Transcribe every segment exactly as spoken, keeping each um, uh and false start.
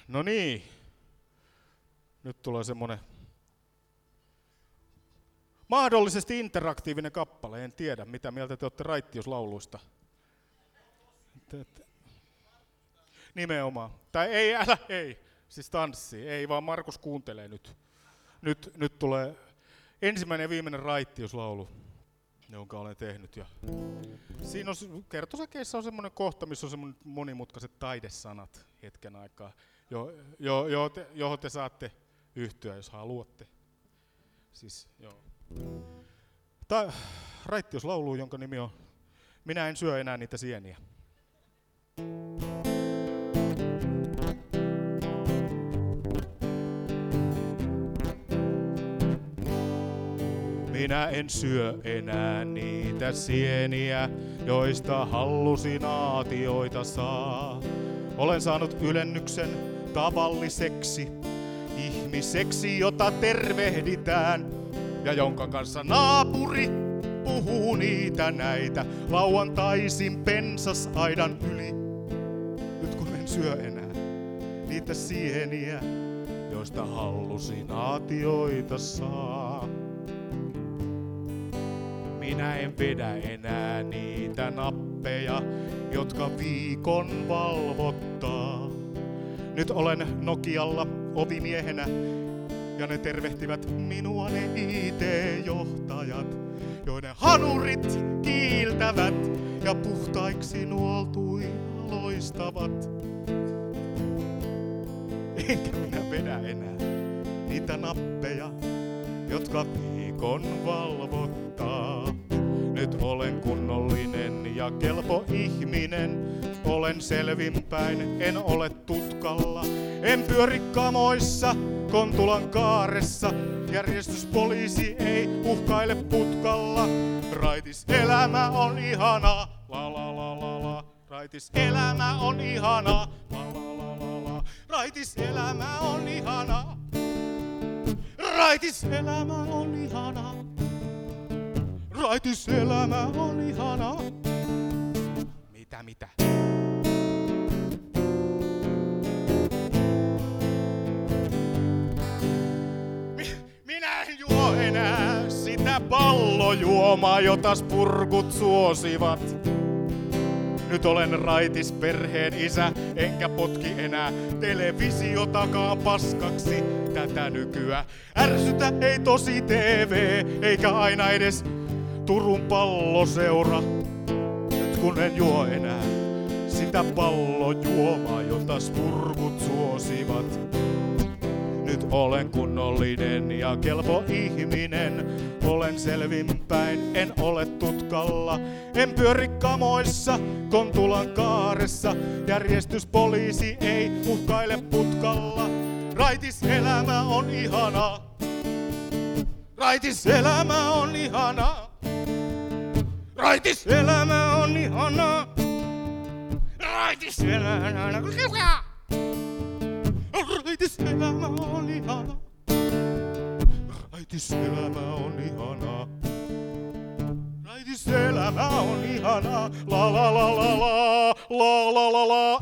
No niin. Nyt tulee semmonen mahdollisesti interaktiivinen kappale. En tiedä, mitä mieltä te olette raittiuslauluista. Nimenomaan. Tai ei, älä, ei. Siis tanssi. Ei, vaan Markus kuuntelee nyt. Nyt, nyt tulee ensimmäinen ja viimeinen raittiuslaulu, jonka olen tehnyt. Ja siinä on, kertosäkeissä on semmoinen kohta, missä on semmoinen monimutkaiset taidesanat hetken aikaa, jo, jo, jo te, johon te saatte yhtyä, jos haluatte. Siis, joo. Ta- raittiuslaulu, jonka nimi on Minä en syö enää niitä sieniä. Minä en syö enää niitä sieniä, joista hallusinaatioita saa. Olen saanut ylennyksen tavalliseksi ihmiseksi, jota tervehditään ja jonka kanssa naapuri puhuu niitä näitä lauantaisin pensasaidan yli. Nyt kun en syö enää niitä sieniä, joista hallusinaatioita saa. Minä en vedä enää niitä nappeja, jotka viikon valvottaa. Nyt olen Nokialla ovimiehenä ja ne tervehtivät minua ne I T-johtajat, joiden hanurit kiiltävät ja puhtaiksi nuoltuina loistavat. Enkä minä vedä enää niitä nappeja, jotka viikon valvottaa. Nyt olen kunnollinen ja kelpo ihminen, olen selvinpäin, en ole tutkalla. En pyöri kamoissa, Kontulan kaaressa, järjestyspoliisi ei uhkaile putkalla. Raitis elämä on ihanaa, la la la la la. Raitis elämä on ihanaa, la la la la la. Raitis elämä on ihanaa. Raitis elämä on ihanaa. Raitis elämä on ihanaa. Mitä, mitä? Mi- minä en juo enää sitä pallojuomaa, jota spurkut suosivat. Nyt olen raitis perheen isä, enkä potki enää televisiotakaan paskaksi tätä nykyä. Ärsytä ei tosi T V, eikä aina edes Turun Palloseura. Nyt kun en juo enää sitä pallojuomaa, jota spurkut suosivat. Nyt olen kunnollinen ja kelpo ihminen, olen selvinpäin, en ole tutkalla. En pyöri kamoissa, Kontulan kaaressa, järjestyspoliisi ei uhkaile putkalla. Raitis elämä on ihanaa. Raitis elämä on ihanaa. Raitis elämä on ihanaa. Raitis elämä on ihanaa. Raitis elämä on ihanaa. Raitis elämä on ihanaa. Raitis elämä on ihanaa. La la la la la la la la la.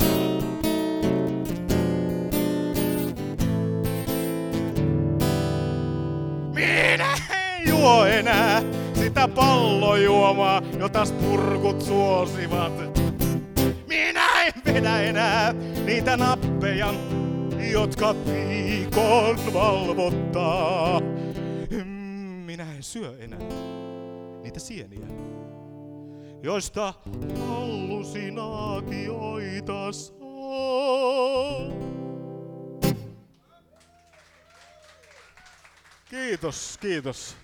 Minä en juo enää sitä pallojuomaa, jota spurkut suosivat. Minä en vedä enää niitä nappeja, jotka viikon valvottaa. Minä en syö enää niitä sieniä, joista hallusinaatioita saa. Kiitos, kiitos.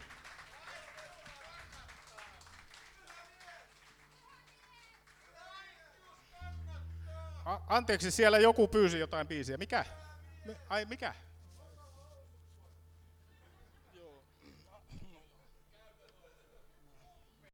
A- anteeksi, siellä joku pyysi jotain biisiä. Mikä? Ai mikä?